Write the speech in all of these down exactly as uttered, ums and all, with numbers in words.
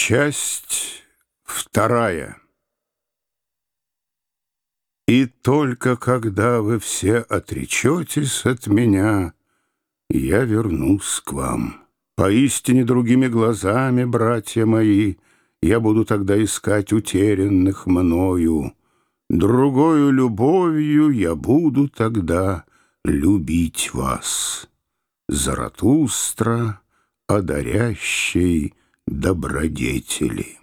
Часть вторая. И только когда вы все отречетесь от меня, я вернусь к вам. Поистине другими глазами, братья мои, я буду тогда искать утерянных мною. Другою любовью я буду тогда любить вас. Заратустра, одарящий добродетели.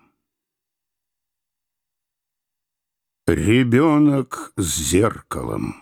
Ребенок с зеркалом.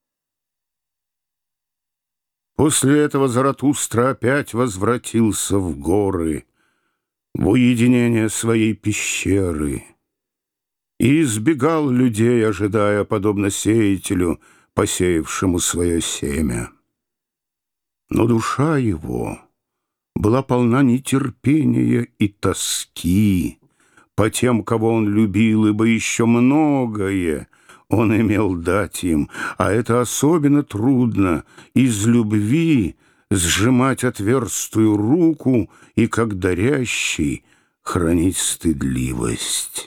После этого Заратустра опять возвратился в горы, в уединение своей пещеры, и избегал людей, ожидая, подобно сеятелю, посеявшему свое семя. Но душа его была полна нетерпения и тоски по тем, кого он любил, ибо еще многое он имел дать им, а это особенно трудно из любви сжимать отверстую руку и, как дарящий, хранить стыдливость.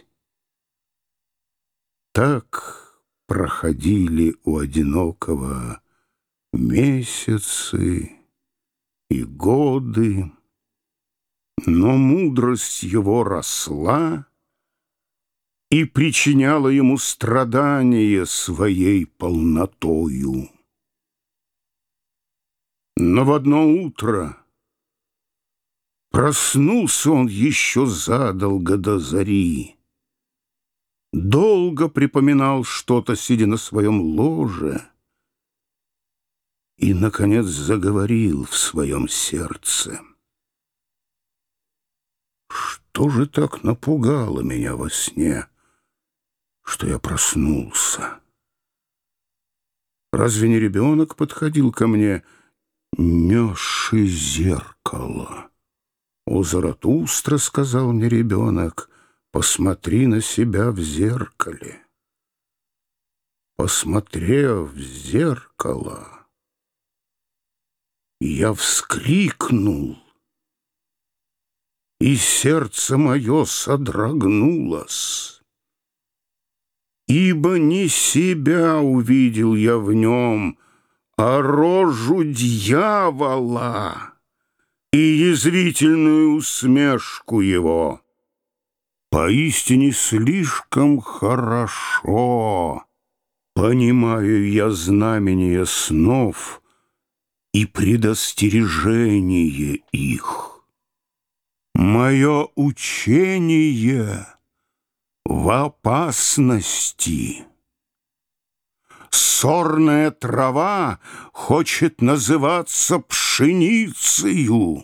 Так проходили у одинокого месяцы и годы, но мудрость его росла и причиняла ему страдания своей полнотою. Но в одно утро проснулся он еще задолго до зари, долго припоминал что-то, сидя на своем ложе, и, наконец, заговорил в своем сердце. Что же так напугало меня во сне, что я проснулся? Разве не ребенок подходил ко мне, несший зеркало? «О, Заратустра, — сказал мне ребенок, — посмотри на себя в зеркале». Посмотрев в зеркало, я вскрикнул, и сердце мое содрогнулось, ибо не себя увидел я в нем, а рожу дьявола и язвительную усмешку его. Поистине слишком хорошо понимаю я знамения снов и предостережение их. Мое учение в опасности. Сорная трава хочет называться пшеницею.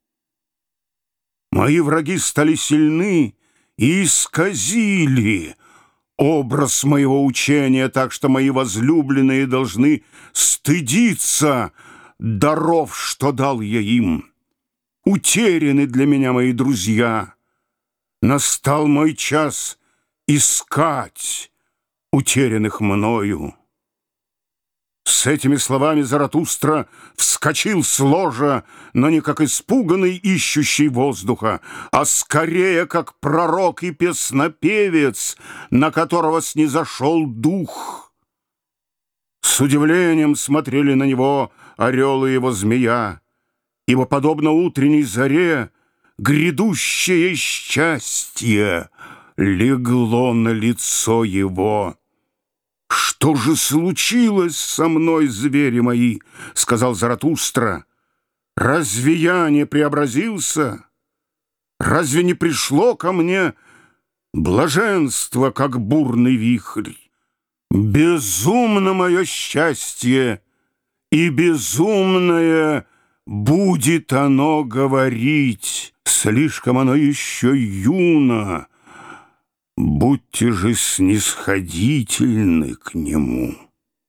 Мои враги стали сильны и исказили образ моего учения, так что мои возлюбленные должны стыдиться даров, что дал я им. Утеряны для меня мои друзья. Настал мой час искать утерянных мною. С этими словами Заратустра вскочил с ложа, но не как испуганный, ищущий воздуха, а скорее как пророк и песнопевец, на которого снизошел дух. С удивлением смотрели на него орел и его змея, ибо, подобно утренней заре, грядущее счастье легло на лицо его. «Что же случилось со мной, звери мои?» — сказал Заратустра. «Разве я не преобразился? Разве не пришло ко мне блаженство, как бурный вихрь? Безумно мое счастье, и безумное будет оно говорить, слишком оно еще юно. Будьте же снисходительны к нему.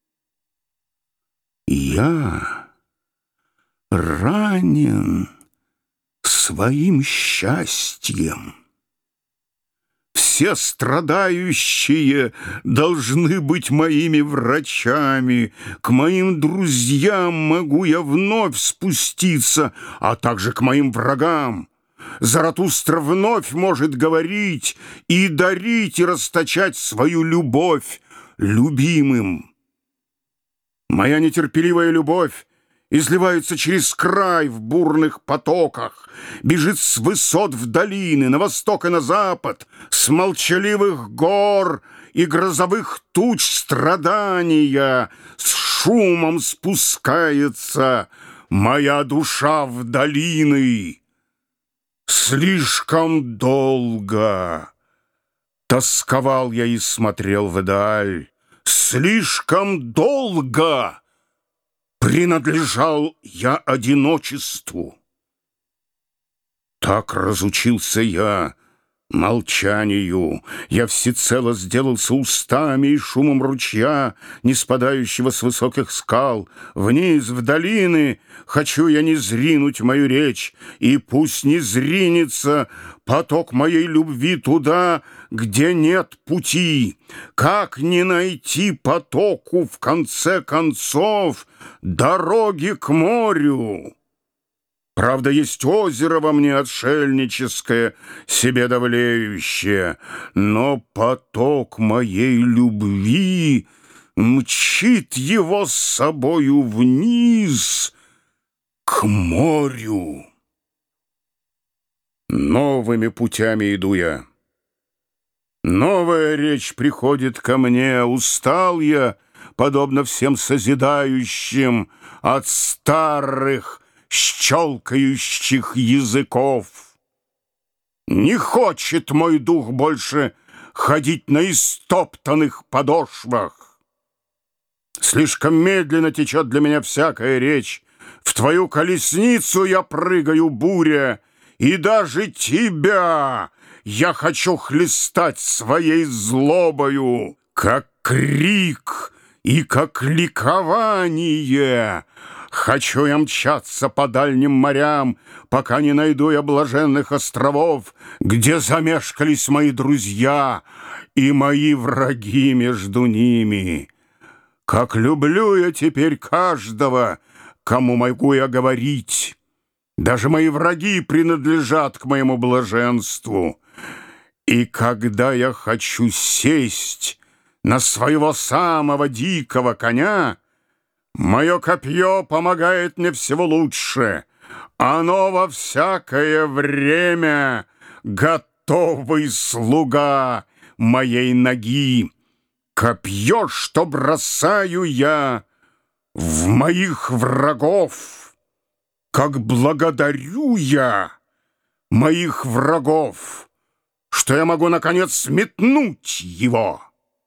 Я ранен своим счастьем. Все страдающие должны быть моими врачами. К моим друзьям могу я вновь спуститься, а также к моим врагам. Заратустра вновь может говорить и дарить, и расточать свою любовь любимым. Моя нетерпеливая любовь изливается через край в бурных потоках, бежит с высот в долины, на восток и на запад, с молчаливых гор и грозовых туч страдания, с шумом спускается моя душа в долины. Слишком долго тосковал я и смотрел вдаль, слишком долго принадлежал я одиночеству. Так разучился я молчанию, я всецело сделался устами и шумом ручья, не спадающего с высоких скал. Вниз, в долины, хочу я не зринуть мою речь, и пусть не зринется поток моей любви туда, где нет пути. Как не найти потоку, в конце концов, дороги к морю? Правда, есть озеро во мне отшельническое, себе давлеющее, но поток моей любви мчит его с собою вниз к морю. Новыми путями иду я. Новая речь приходит ко мне. Устал я, подобно всем созидающим, от старых щелкающих языков. Не хочет мой дух больше ходить на истоптанных подошвах. Слишком медленно течет для меня всякая речь. В твою колесницу я прыгаю, буря, и даже тебя я хочу хлестать своей злобою, как крик и как ликование. Хочу я мчаться по дальним морям, пока не найду я блаженных островов, где замешкались мои друзья и мои враги между ними. Как люблю я теперь каждого, кому могу я говорить. Даже мои враги принадлежат к моему блаженству. И когда я хочу сесть на своего самого дикого коня, мое копье помогает мне всего лучше. Оно во всякое время готовый слуга моей ноги. Копье, что бросаю я в моих врагов, как благодарю я моих врагов, что я могу, наконец, сметнуть его.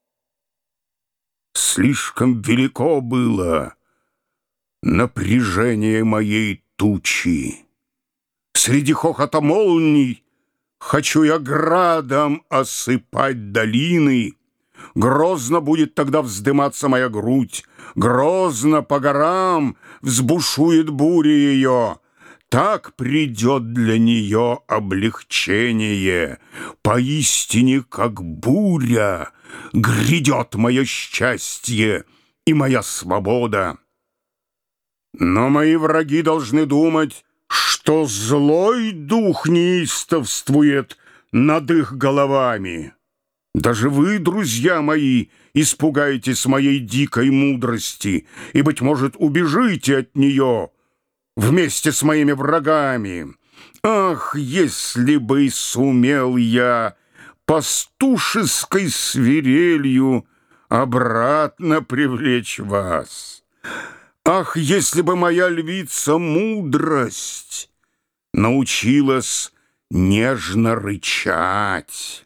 Слишком велико было напряжение моей тучи. Среди хохота молний хочу я градом осыпать долины. Грозно будет тогда вздыматься моя грудь, грозно по горам взбушует буря ее. Так придет для нее облегчение. Поистине, как буря, грядет мое счастье и моя свобода. Но мои враги должны думать, что злой дух неистовствует над их головами. Даже вы, друзья мои, испугаетесь моей дикой мудрости и, быть может, убежите от нее вместе с моими врагами. Ах, если бы и сумел я пастушеской свирелью обратно привлечь вас! Ах, если бы моя львица мудрость научилась нежно рычать!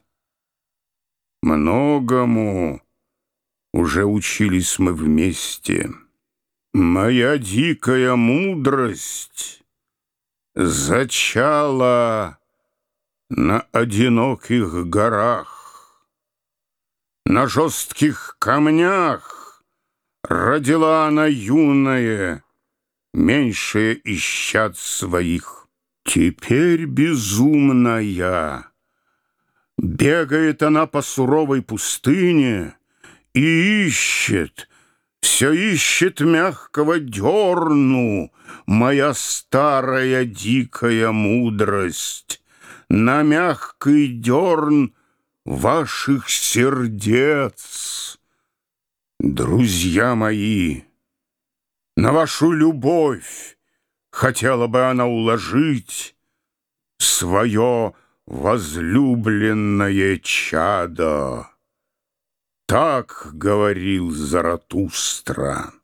Многому уже учились мы вместе. Моя дикая мудрость зачала на одиноких горах, на жестких камнях родила она юное, меньшее ищат своих. Теперь безумная бегает она по суровой пустыне и ищет, все ищет мягкого дерну, моя старая дикая мудрость. на мягкий дерн ваших сердец. Друзья мои, на вашу любовь хотела бы она уложить свое возлюбленное чадо. Так говорил Заратустра.